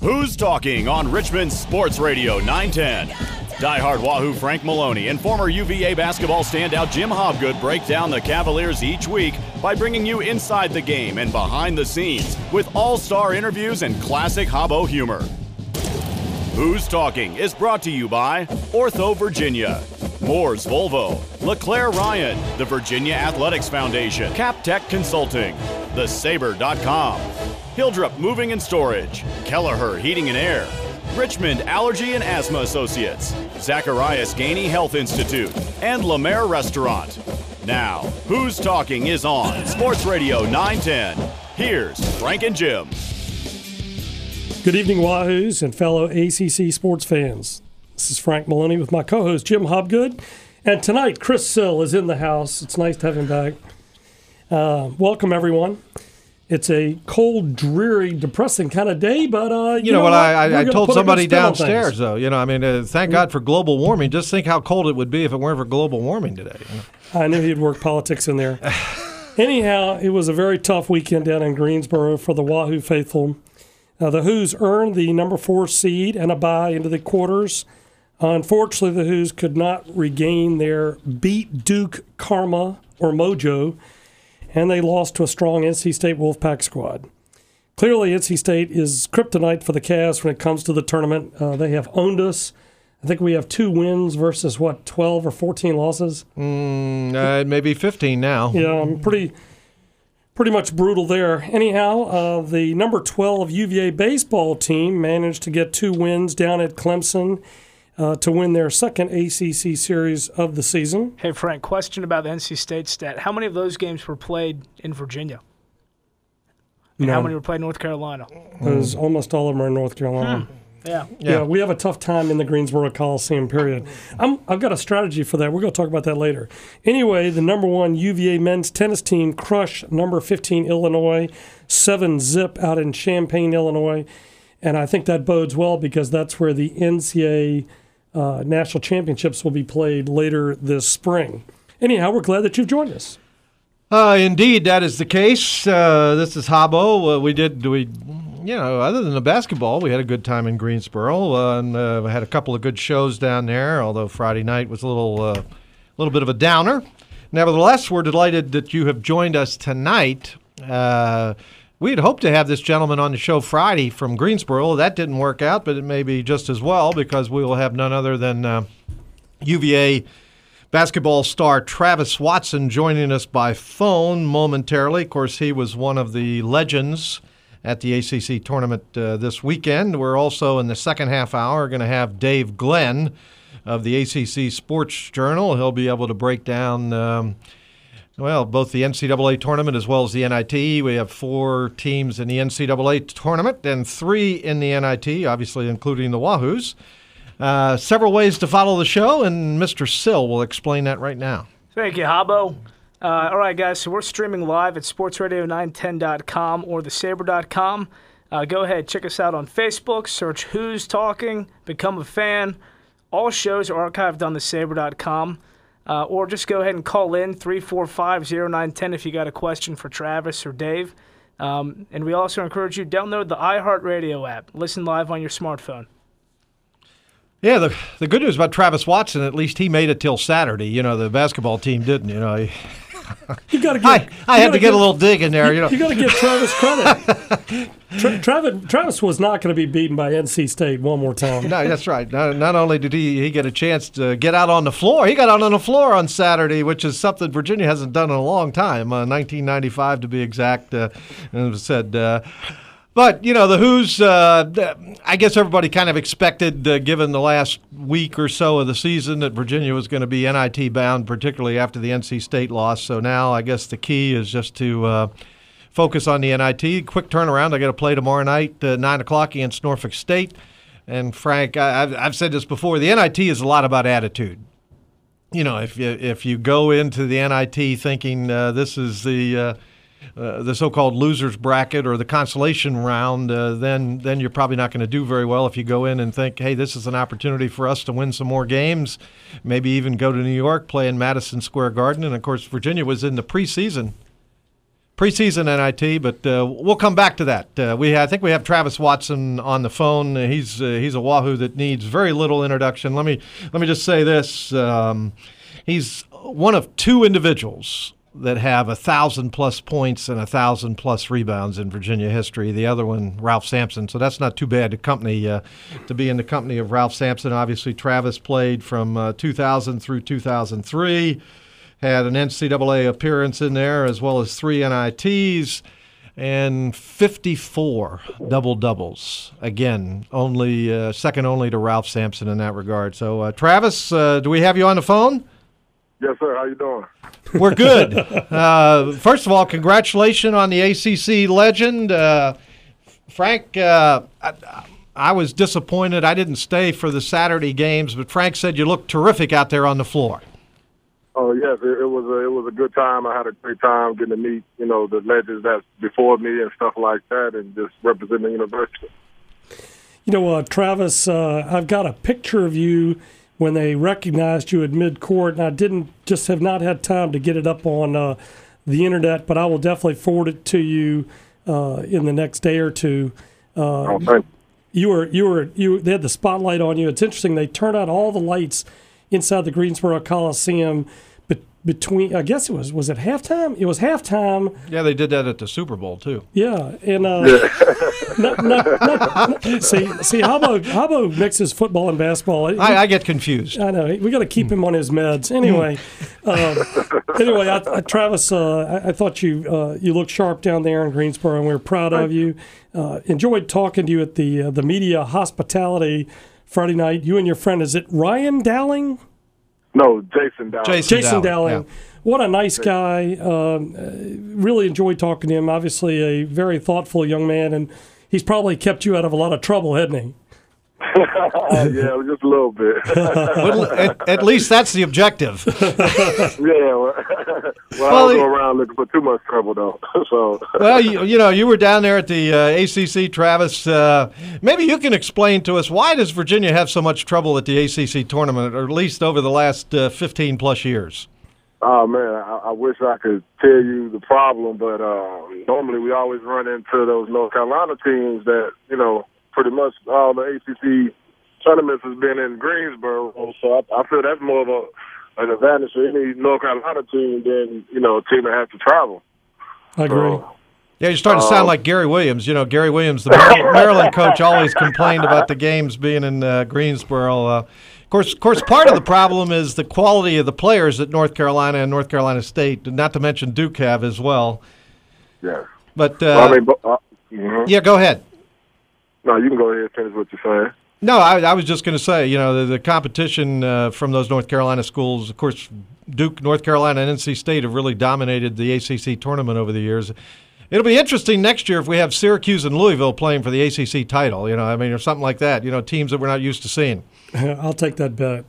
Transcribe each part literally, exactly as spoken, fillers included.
Who's Talking on Richmond Sports Radio nine ten. Diehard Wahoo Frank Maloney and former U V A basketball standout Jim Hobgood break down the Cavaliers each week by bringing you inside the game and behind the scenes with all-star interviews and classic Hobbo humor. Who's Talking is brought to you by Ortho Virginia, Moore's Volvo, LeClaire Ryan, the Virginia Athletics Foundation, CapTech Consulting, the saber dot com, Hildrup Moving and Storage, Kelleher Heating and Air, Richmond Allergy and Asthma Associates, Zacharias Gainey Health Institute, and Lemaire Restaurant. Now, Who's Talking is on Sports Radio nine ten. Here's Frank and Jim. Good evening, Wahoos and fellow A C C sports fans. This is Frank Maloney with my co-host Jim Hobgood. And tonight, Chris Sill is in the house. It's nice to have him back. Uh, welcome, everyone. It's a cold, dreary, depressing kind of day, but uh, you, you know, know what? what? I, I told somebody downstairs, things. though. You know, I mean, uh, thank God for global warming. Just think how cold it would be if it weren't for global warming today. You know? I knew he'd work politics in there. Anyhow, it was a very tough weekend down in Greensboro for the Wahoo faithful. Uh, the Hoos earned the number four seed and a bye into the quarters. Uh, unfortunately, the Hoos could not regain their beat Duke karma or mojo, and they lost to a strong N C State Wolfpack squad. Clearly, N C State is kryptonite for the Cavs when it comes to the tournament. Uh, they have owned us. I think we have two wins versus, what, twelve or fourteen losses? Mm, uh, maybe fifteen now. Yeah, I'm pretty pretty much brutal there. Anyhow, uh, the number twelve U V A baseball team managed to get two wins down at Clemson uh, to win their second A C C series of the season. Hey, Frank, question about the N C State stat. How many of those games were played in Virginia? And No. how many were played in North Carolina? Because mm. almost all of them are in North Carolina. Hmm. Yeah. yeah. Yeah, we have a tough time in the Greensboro Coliseum, period. I'm, I've got a strategy for that. We're going to talk about that later. Anyway, the number one U V A men's tennis team crushed number fifteen Illinois, seven zip out in Champaign, Illinois. And I think that bodes well because that's where the N C double A uh, national championships will be played later this spring. Anyhow, we're glad that you've joined us. Uh, indeed, that is the case. Uh, this is Hobbo. Uh, we did, we, you know, other than the basketball, we had a good time in Greensboro, uh, and uh, we had a couple of good shows down there. Although Friday night was a little, uh, little bit of a downer. Nevertheless, we're delighted that you have joined us tonight. Uh, we had hoped to have this gentleman on the show Friday from Greensboro. That didn't work out, but it may be just as well because we will have none other than uh, U V A basketball star Travis Watson joining us by phone momentarily. Of course, he was one of the legends at the A C C tournament uh, this weekend. We're also in the second half hour going to have Dave Glenn of the A C C Sports Journal. He'll be able to break down, um, well, both the N C double A tournament as well as the N I T. We have four teams in the N C double A tournament and three in the N I T, obviously including the Wahoos. Uh, several ways to follow the show, and Mister Sill will explain that right now. Thank you, Hobbo. Uh, all right, guys, so we're streaming live at sports radio nine ten dot com or the saber dot com. Uh, go ahead, check us out on Facebook, search Who's Talking, become a fan. All shows are archived on the saber dot com. Uh, or just go ahead and call in three four five, zero nine one zero if you got a question for Travis or Dave. Um, and we also encourage you to download the iHeartRadio app. Listen live on your smartphone. Yeah, the the good news about Travis Watson, at least he made it till Saturday. You know, the basketball team didn't. You know, he, you got to. I, I had to get, get a little dig in there. You know, you got to give Travis credit. Tra- Travis Travis was not going to be beaten by N C State one more time. No, that's right. Not, not only did he he get a chance to get out on the floor, he got out on the floor on Saturday, which is something Virginia hasn't done in a long time. Uh, nineteen ninety-five to be exact. Uh, and it was said. Uh, But, you know, the Who's, uh, I guess everybody kind of expected, uh, given the last week or so of the season, that Virginia was going to be N I T bound, particularly after the N C State loss. So now I guess the key is just to uh, focus on the N I T. Quick turnaround. I got to play tomorrow night, uh, nine o'clock against Norfolk State. And, Frank, I, I've, I've said this before, the N I T is a lot about attitude. You know, if you, if you go into the N I T thinking uh, this is the uh, – Uh, the so-called losers bracket or the consolation round, uh, then then you're probably not going to do very well if you go in and think, hey, this is an opportunity for us to win some more games, maybe even go to New York, play in Madison Square Garden. And, of course, Virginia was in the preseason preseason N I T, but uh, we'll come back to that. Uh, we I think we have Travis Watson on the phone. He's uh, he's a Wahoo that needs very little introduction. Let me let me just say this: um, he's one of two individuals that have a thousand plus points and a thousand plus rebounds in Virginia history. The other one, Ralph Sampson. So that's not too bad to company uh, to be in the company of Ralph Sampson. Obviously, Travis played from uh, two thousand through two thousand three. Had an N C double A appearance in there, as well as three N I Ts, and fifty-four double-doubles. Again, only uh, second only to Ralph Sampson in that regard. So, uh, Travis, uh, do we have you on the phone? Yes, sir. How you doing? We're good. uh, first of all, congratulations on the A C C legend. Uh, Frank, uh, I, I was disappointed. I didn't stay for the Saturday games, but Frank said you looked terrific out there on the floor. Oh yes, it, it was a, it was a good time. I had a great time getting to meet, you know, the legends that's before me and stuff like that, and just representing the university. You know, uh, Travis, uh, I've got a picture of you when they recognized you at midcourt, and I didn't just have not had time to get it up on uh, the internet, but I will definitely forward it to you uh, in the next day or two. Uh, oh, thank you. You were you were you. They had the spotlight on you. It's interesting. They turned out all the lights inside the Greensboro Coliseum. Between, I guess it was, was it halftime? It was halftime. Yeah, they did that at the Super Bowl, too. Yeah, and uh, not, not, not, not, see, see, Habbo, Habbo mixes football and basketball. I, I get confused. I know. We got to keep him on his meds. Anyway, um, anyway, I, I, Travis, uh, I, I thought you uh, you looked sharp down there in Greensboro, and we were proud of you. Uh, enjoyed talking to you at the uh, the media hospitality Friday night. You and your friend, is it Ryan Dowling? No, Jason Dowling. Jason, Jason Dowling. Dowling. Yeah. What a nice guy. Um, uh, really enjoyed talking to him. Obviously a very thoughtful young man, and he's probably kept you out of a lot of trouble, hasn't he? Yeah, just a little bit. But at, at least that's the objective. Yeah, well, well, Well, I don't he- go around looking for too much trouble, though. So, Well, you, you know, you were down there at the uh, A C C, Travis. Uh, maybe you can explain to us, why does Virginia have so much trouble at the A C C tournament, or at least over the last uh, fifteen plus years? oh man, I, I wish I could tell you the problem, but uh, normally we always run into those North Carolina teams that, you know, pretty much all the A C C tournaments has been in Greensboro. So I, I feel that's more of a an advantage for any North Carolina team than, you know, a team that has to travel. I agree. So, Yeah, you're starting to sound like Gary Williams. You know, Gary Williams, the Maryland, Maryland coach, always complained about the games being in uh, Greensboro. Uh, of course, of course, part of the problem is the quality of the players that North Carolina and North Carolina State, not to mention Duke, have as well. yeah. But uh, Well, I mean, but, uh, mhm. yeah, go ahead. No, you can go ahead and finish what you're saying. No, I, I was just going to say, you know, the, the competition uh, from those North Carolina schools, of course, Duke, North Carolina, and N C State have really dominated the A C C tournament over the years. It'll be interesting next year if we have Syracuse and Louisville playing for the A C C title, you know, I mean, or something like that, you know, teams that we're not used to seeing. I'll take that bet.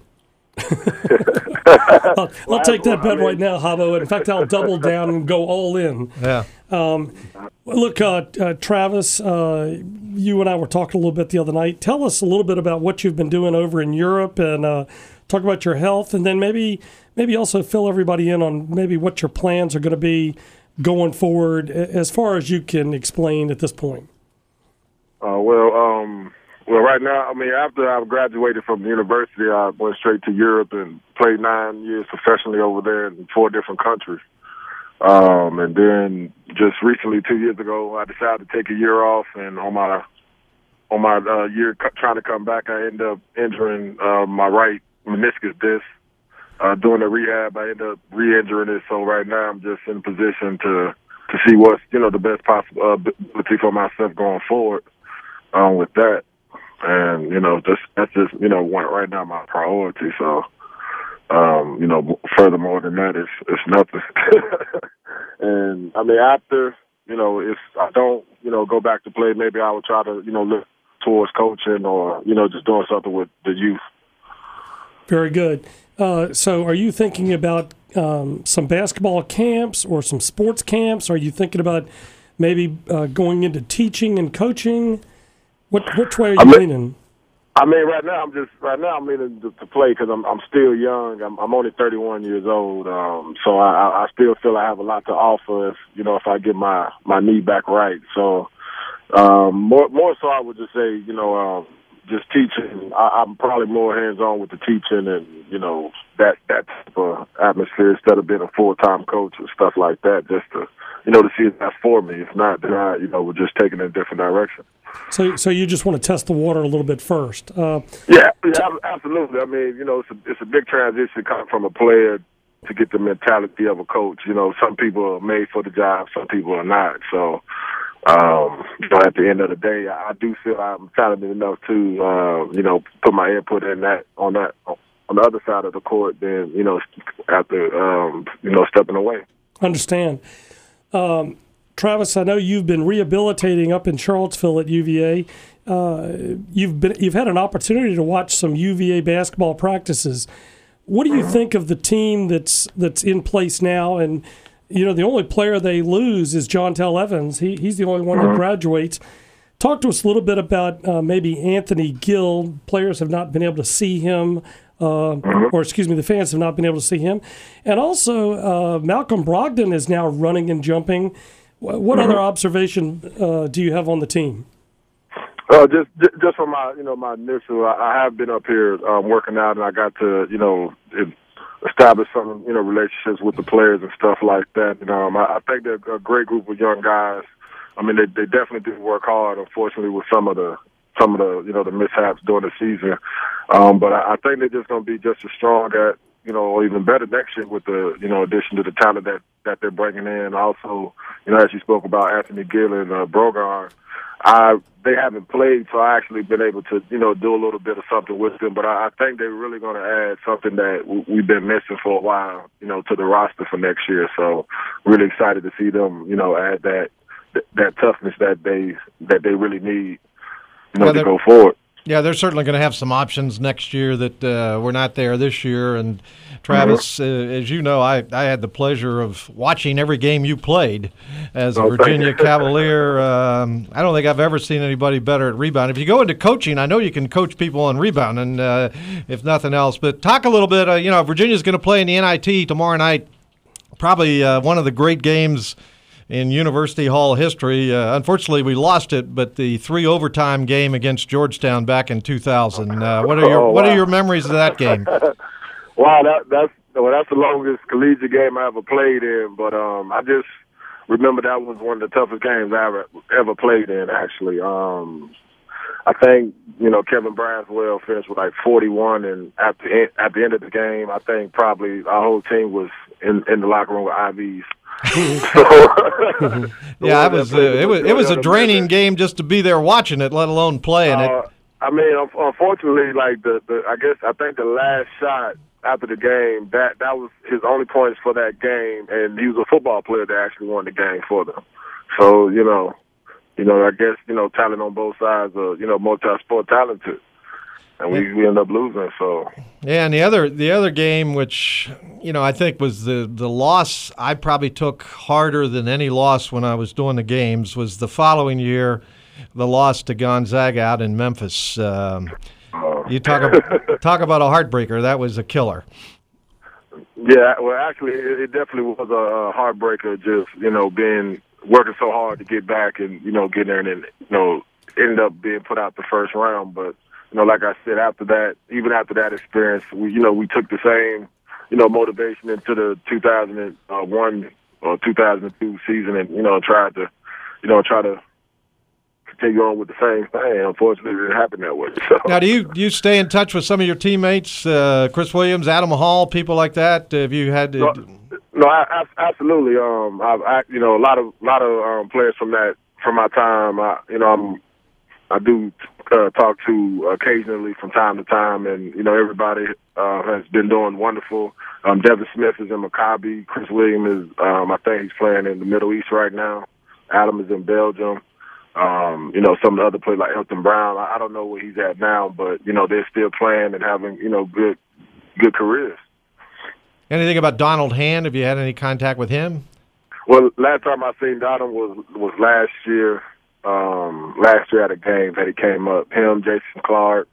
I'll, I'll take that bet right now, Habbo. In fact, I'll double down and go all in. Yeah. Um, look, uh, uh, Travis, uh, you and I were talking a little bit the other night. Tell us a little bit about what you've been doing over in Europe, and uh, talk about your health, and then maybe maybe also fill everybody in on maybe what your plans are going to be going forward, as far as you can explain at this point. Uh, well, um, well, right now, I mean, after I graduated from the university, I went straight to Europe and played nine years professionally over there in four different countries. Um, and then just recently, two years ago, I decided to take a year off, and on my on my uh, year c- trying to come back, I ended up injuring uh, my right meniscus disc. Uh, doing the rehab, I ended up re-injuring it. So right now, I'm just in position to to see what's, you know, the best possibility for myself going forward um, with that. And, you know, just, that's just, you know, one, right now my priority. So, um, you know, furthermore than that, it's, it's nothing. And, I mean, after, you know, if I don't, you know, go back to play, maybe I will try to, you know, look towards coaching or, you know, just doing something with the youth. Very good. Uh, so are you thinking about um, some basketball camps or some sports camps? Are you thinking about maybe uh, going into teaching and coaching? What Which way are you I mean, leaning? I mean, right now I'm just right now I'm meaning to, to play because I'm I'm still young. I'm I'm only thirty-one years old, um, so I, I still feel I have a lot to offer. If you know, if I get my my knee back right, so um, more more so, I would just say, you know, um, just teaching. I, I'm probably more hands on with the teaching and you know that that type of atmosphere instead of being a full time coach and stuff like that. Just to you know to see if that's for me. If not, then I you know we're just taking in a different direction. So, so you just want to test the water a little bit first? Uh, yeah, yeah, absolutely. I mean, you know, it's a, it's a big transition coming from a player to get the mentality of a coach. You know, some people are made for the job, some people are not. So, um, you know, at the end of the day, I, I do feel I'm talented enough to, uh, you know, put my input in that on that on the other side of the court. Then, you know, after um, you know stepping away. Understand. Um, Travis, I know you've been rehabilitating up in Charlottesville at U V A. Uh, you've been you've had an opportunity to watch some U V A basketball practices. What do you think of the team that's that's in place now? And you know, the only player they lose is Jontel Evans. He he's the only one that graduates. Talk to us a little bit about uh, maybe Anthony Gill. Players have not been able to see him, uh, or excuse me, the fans have not been able to see him. And also, uh, Malcolm Brogdon is now running and jumping. What other observation uh, do you have on the team? Uh, just just from my you know my initial, I, I have been up here um, working out, and I got to you know establish some you know relationships with the players and stuff like that. And um, I, I think they're a great group of young guys. I mean, they they definitely do work hard. Unfortunately, with some of the some of the you know the mishaps during the season, um, but I, I think they're just going to be just as strong at you know or even better next year with the you know addition to the talent that that they're bringing in. Also, you know, as you spoke about Anthony Gill and uh, Brogan, I they haven't played, so I actually been able to you know do a little bit of something with them. But I, I think they're really going to add something that w- we've been missing for a while, you know, to the roster for next year. So really excited to see them, you know, add that th- that toughness that they that they really need, you know, yeah, to go forward. Yeah, they're certainly going to have some options next year that uh, were not there this year. And Travis, uh, as you know, I, I had the pleasure of watching every game you played as a Oh, Virginia Cavalier. Um, I don't think I've ever seen anybody better at rebound. If you go into coaching, I know you can coach people on rebound, and uh, if nothing else. But talk a little bit. Uh, you know, Virginia's going to play in the N I T tomorrow night. Probably uh, one of the great games in University Hall history. Uh, unfortunately, we lost it, but the three overtime game against Georgetown back in two thousand. Uh, what are your Oh, wow. What are your memories of that game? Wow, that that's well, that's the longest collegiate game I ever played in. But um, I just remember that was one of the toughest games I ever ever played in. Actually, um, I think you know Kevin Braswell finished with like forty-one, and at the end, at the end of the game, I think probably our whole team was in in the locker room with I Vs. Yeah, it was uh, it was it was a draining game just to be there watching it, let alone playing it. Uh, I mean, unfortunately, like the, the I guess I think the last shot after the game, that that was his only points for that game, and he was a football player that actually won the game for them. So you know, you know, I guess you know, talent on both sides are you know multi-sport talented. And we, we end up losing. So yeah, and the other the other game, which you know I think was the the loss I probably took harder than any loss when I was doing the games, was the following year, the loss to Gonzaga out in Memphis. Um, uh, you talk about, talk about a heartbreaker. That was a killer. Yeah, well, actually, it, it definitely was a, a heartbreaker. Just you know, being working so hard to get back and you know getting there and then you know end up being put out the first round, but. You know, like I said, after that, even after that experience, we, you know, we took the same, you know, motivation into the two thousand one or two thousand two season, and you know, tried to, you know, try to continue on with the same thing. Unfortunately, it didn't happen that way. So. Now, do you do you stay in touch with some of your teammates, uh, Chris Williams, Adam Hall, people like that? Have you had? To... No, no I, I, absolutely. Um, I've, I, you know, a lot of, lot of um, players from that, from my time. I, you know, I'm, I do. Uh, talk to occasionally from time to time, and you know everybody uh, has been doing wonderful. Um, Devin Smith is in Maccabi. Chris Williams is, um, I think he's playing in the Middle East right now. Adam is in Belgium. Um, you know some of the other players like Elton Brown. I, I don't know where he's at now, but you know they're still playing and having you know good good careers. Anything about Donald Hand? Have you had any contact with him? Well, last time I seen Donald was was last year. Um, last year at a game that he came up, him, Jason Clark,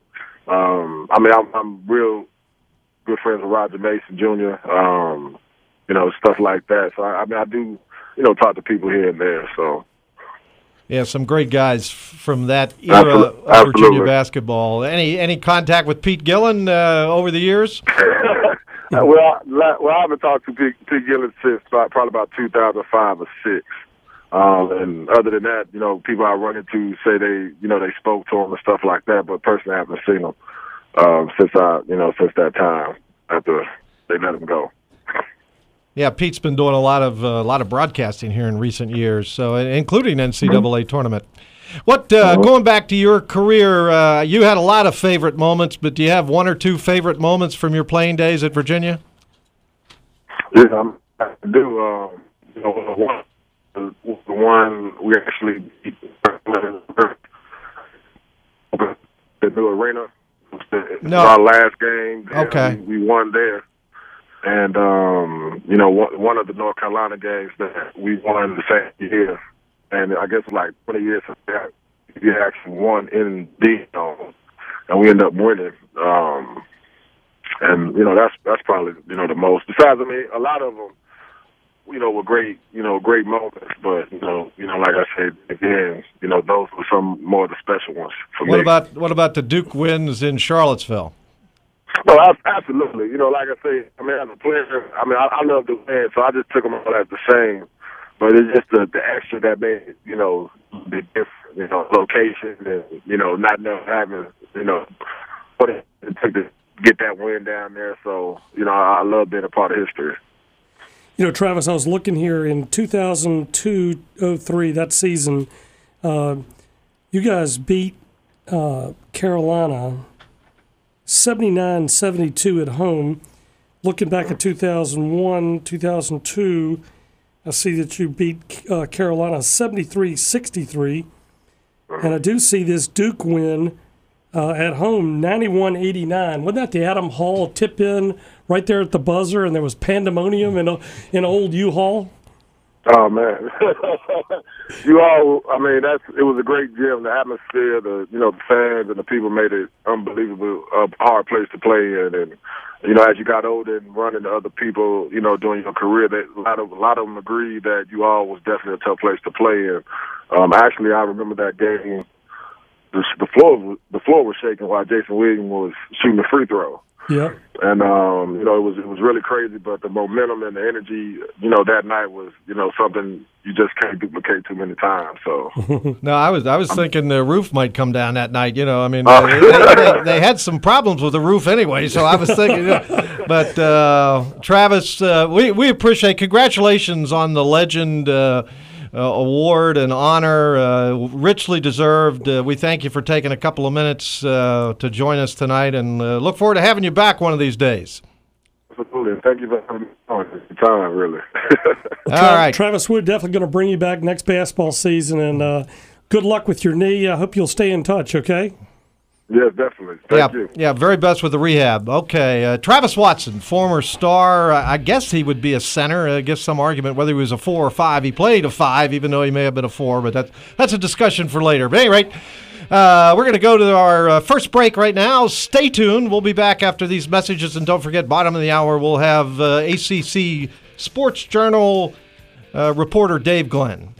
Um, I mean, I'm, I'm real good friends with Roger Mason Junior Um, you know, stuff like that. So I, I mean, I do, you know, talk to people here and there. So. Yeah, some great guys from that era Absolutely. of Virginia basketball. Any any contact with Pete Gillen uh, over the years? well, well, I haven't talked to Pete, Pete Gillen since about, probably about two thousand five or six. Um, and other than that, you know, people I run into say they, you know, they spoke to him and stuff like that. But personally, I haven't seen him um, since I, you know, since that time after they let him go. Yeah, Pete's been doing a lot of uh, a lot of broadcasting here in recent years, so including N C double A tournament. What uh, going back to your career, uh, you had a lot of favorite moments, but do you have one or two favorite moments from your playing days at Virginia? Yeah, I do. Um, you know, one, the, the one we actually beat the new arena. It was No. our last game. Okay, we, we won there. And, um, you know, one, one of the North Carolina games that we won the same year, and I guess like twenty years since that, we actually won in the Dome, and we ended up winning. Um, and, you know, that's that's probably, you know, the most. Besides, I mean, a lot of them, you know, were great, you know, great moments. But, you know, you know, like I said, again, you know, those were some more of the special ones for what me. About, what about the Duke wins in Charlottesville? No, absolutely. You know, like I say, I mean, as a player, I mean, I, I love to win, so I just took them all as the same. But it's just the, the extra that made it, you know, the different, you know, location and, you know, not know, having, you know, what it took to get that win down there. So, you know, I, I love being a part of history. You know, Travis, I was looking here in two thousand two oh three, that season, uh, you guys beat uh, Carolina seventy-nine seventy-two at home. Looking back at two thousand one, two thousand two, I see that you beat uh, Carolina seventy-three sixty-three. And I do see this Duke win uh, at home, ninety-one eighty-nine. Wasn't that the Adam Hall tip-in right there at the buzzer, and there was pandemonium in, a, in old U-Haul? Oh, man. You all, I mean, that's it was a great gym. The atmosphere, the, you know, the fans and the people made it unbelievable, a hard place to play in. And, you know, as you got older and running to other people, you know, during your career, that a lot of, a lot of them agreed that you all was definitely a tough place to play in. Um, actually, I remember that game, the, the floor the floor was shaking while Jason Williams was shooting the free throw. Yeah. And, um, you know, it was it was really crazy, but the momentum and the energy, you know, that night was, you know, something you just can't duplicate too many times. So No, I was I was thinking the roof might come down that night. You know, I mean, uh, they, they, they had some problems with the roof anyway, so I was thinking. You know, but uh, Travis, uh, we we appreciate. Congratulations on the Legend uh, uh, Award and honor, uh, richly deserved. Uh, we thank you for taking a couple of minutes uh, to join us tonight, and uh, look forward to having you back one of these days. absolutely, thank you for having me on this time, really. Tra- All right, Travis, we're definitely going to bring you back next basketball season, and uh, good luck with your knee. I hope you'll stay in touch, okay? Yes, definitely. Thank yeah, you. yeah, very best with the rehab. Okay, uh, Travis Watson, former star. I I guess he would be a center. I guess some argument whether he was a four or five. He played a five, even though he may have been a four, but that, that's a discussion for later. But at any rate, uh, we're going to go to our uh, first break right now. Stay tuned. We'll be back after these messages, and don't forget, bottom of the hour, we'll have uh, A C C Sports Journal uh, reporter Dave Glenn.